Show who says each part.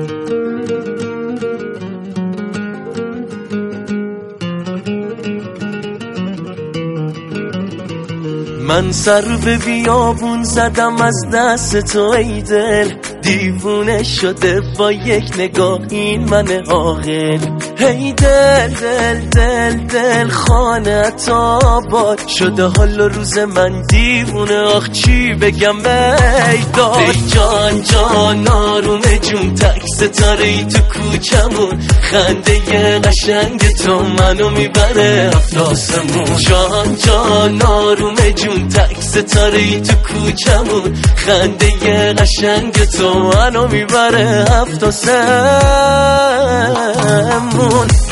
Speaker 1: من سر به بیابون زدم از دست تو ای دل، دیوونه شده با یک نگاه این من عاقل. ای دل دل دل دل خانت آباد شده حال و روز من دیوونه، آخ چی بگم بیداد. ای جان جان آروم جون تک ستاره ای تو کوچمون، خنده قشنگ تو منو میبره هفت آسمون. جان جان آروم جون تک ستاره ای تو کوچمون، خنده قشنگ تو منو میبره هفت آسمون.